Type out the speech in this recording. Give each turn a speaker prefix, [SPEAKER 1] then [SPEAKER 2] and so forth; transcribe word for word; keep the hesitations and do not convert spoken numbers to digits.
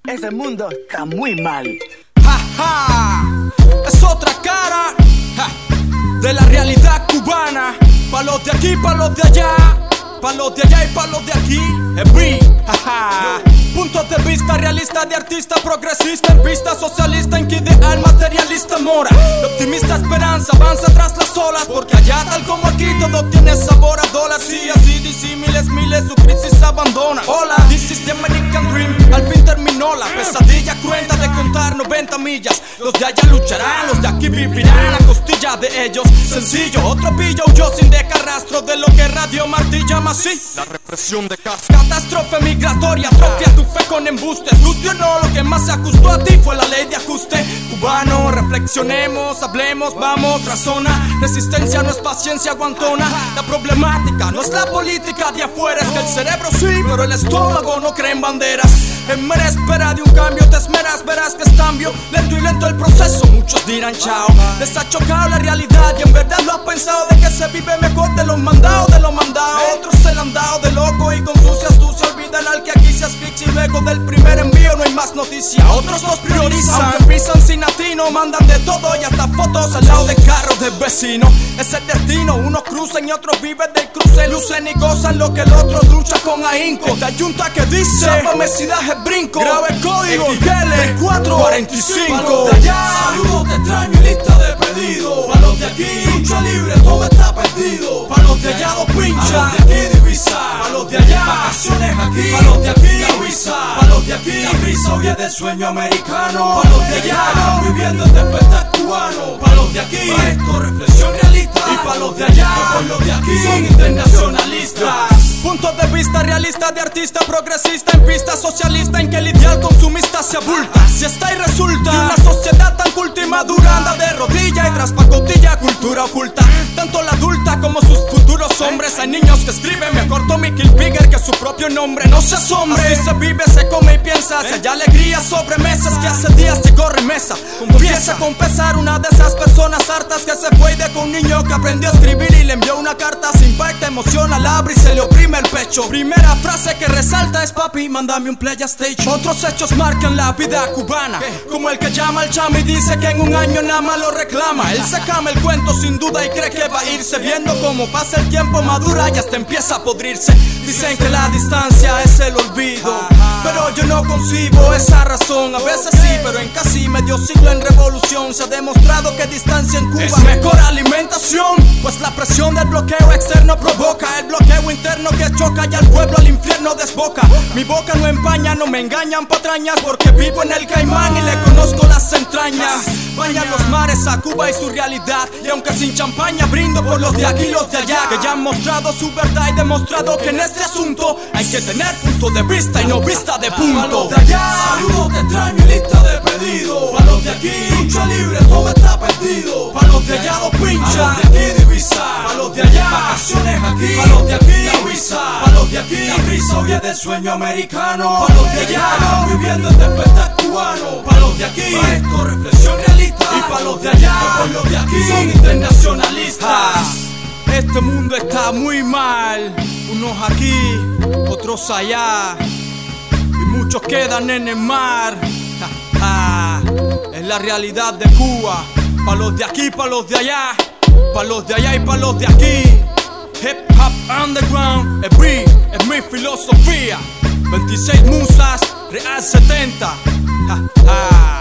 [SPEAKER 1] Ese mundo está muy mal.
[SPEAKER 2] Ja, ja. Es otra cara ja, de la realidad cubana. Pa' los de aquí, pa' los de allá, pa' los de allá y pa' los de aquí. Every, ja, ja. Puntos de vista realista de artista progresista en pista socialista en que ideal materialista mora. De optimista esperanza avanza tras las olas, porque allá tal como aquí todo tiene sabor a dólar. Sí, así disímiles miles su crisis abandona. Hola, this is the American Dream. Al fin terminó la pesadilla cruenta de contar noventa millas. Los de allá lucharán, los de aquí vivirán a costilla de ellos. Sencillo, otro pillo huyó sin dejar rastro de lo que Radio Martí llama así
[SPEAKER 3] la represión de casa.
[SPEAKER 2] Catástrofe migratoria, atrofia tu fe con embustes. Guste o no, lo que más se ajustó a ti fue la ley de ajuste. Cubano, reflexionemos, hablemos, vamos, razona. Resistencia no es paciencia aguantona. La problemática no es la política de afuera, es que el cerebro sí, pero el estómago no cree en banderas. En mera espera de un cambio te esmeras, verás que es cambio. Lento y lento el proceso, muchos dirán chao. Les ha chocado la realidad y en verdad lo has pensado de que se vive mejor de los mandados, de los mandados. Otros se la han dado de loco y con sucia astucia olvidan al que aquí se asfixia y luego del primer envío no hay más noticia. Otros los priorizan, aunque pisan sin atino, mandan de todo y hasta fotos al lado de carros del vecino. Es el destino, unos cruzan y otros viven del cruce, lucen y gozan lo que el otro lucha con ahínco. Esta yunta que dice, sábame si das el brinco, grave código X L cuatro cuarenta y cinco.
[SPEAKER 4] Pa' los de allá, saludos te extraño y lista de pedido. Pa' los de aquí, lucha libre, todo está perdido. Pa' los de allá, dos pinchas, pa' los de aquí divisa. Pa' los de allá, vacaciones aquí. Pa' los de aquí, la visa. Pa' los de aquí, la brisa hoy es del sueño americano. Pa' los de allá, están viviendo el despertar cubano. Pa' los de aquí, pa' esto reflexión realista. Y pa' los de allá, por los de aquí, son internacionalistas.
[SPEAKER 2] Puntos de vista realista de artista progresista en pista socialista en que el ideal consumista se abulta. Si está y resulta que una sociedad tan culta y madura anda de rodilla y tras pacotilla cultura oculta. Tanto la adulta como sus futuros hombres. Hay niños que escriben mejor Tommy Hilfiger que su propio nombre. No se asombre, así se vive, se come y piensa. Si hay alegría sobre mesas que hace días llegó remesa. Confiesa con pesar una de esas personas hartas que se fue y dejó un niño que aprendió a escribir y le envió una carta. Se impacta, emociona, la abre y se le oprime el pecho. Primera frase que resalta es papi, mándame un PlayStation. Otros hechos marcan la vida cubana, como el que llama al chamo y dice que en un año nada más lo reclama. Él se cama el cuento sin duda y cree que va a irse. Viendo cómo pasa el tiempo madura y hasta empieza a podrirse. Dicen que la distancia es el olvido, pero yo no concibo esa razón. A veces sí, pero en casi medio siglo en revolución se ha demostrado que distancia en Cuba es mejor alimentación, pues la presión del bloqueo externo provoca el bloqueo interno que choca y al pueblo al infierno desboca. Mi boca no empaña, no me engañan patrañas, porque vivo en el Caimán y le conozco las entrañas. Bañan los mares a Cuba y su realidad, y aunque sin champaña brindo por los de aquí y los de allá, que ya han mostrado su verdad y demostrado que en este asunto hay que tener punto de vista y no vista de punto.
[SPEAKER 4] Pa' los de allá, saludos te extraño y lista de pedido. Pa' los de aquí, lucha libre, todo está perdido. Pa' los de allá, dos pinchas, pa' los de aquí divisa. Pa' los de allá, vacaciones aquí. Pa' los de aquí, la visa. Pa' los de aquí, la brisa hoy es del sueño americano. Pa' los de allá, están viviendo el despertar cubano. Pa' los de aquí, pa' esto reflexión realista. Y pa' los de allá, por los de aquí, son internacionalistas.
[SPEAKER 2] Este mundo está muy mal, unos aquí, otros allá, y muchos quedan en el mar. Ja, ja. Es la realidad de Cuba, pa' los de aquí, pa' los de allá, pa' los de allá y pa' los de aquí. Hip Hop Underground, es mi, es mi filosofía. veintiséis musas, Real setenta. Ja, ja.